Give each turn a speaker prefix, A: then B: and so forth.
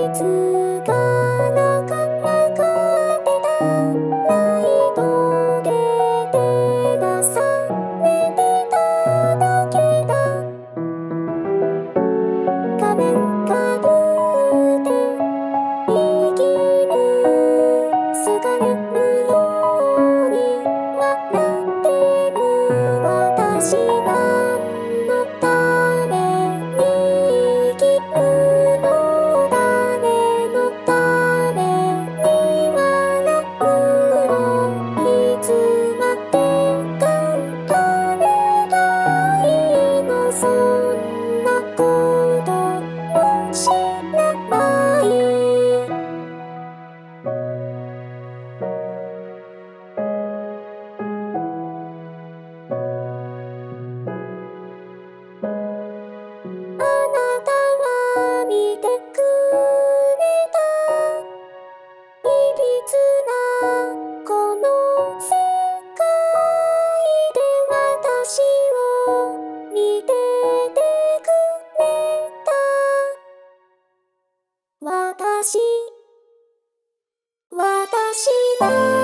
A: つかなかなかってたライトで照らされてただけだ仮面かぶって生きる好かれるように笑ってる私何のために生きるの誰のために笑うのいつまで頑張ればいいのそんなことも知らないあなたは見てくれたいびつなこの世界で私を見ててくれた私だ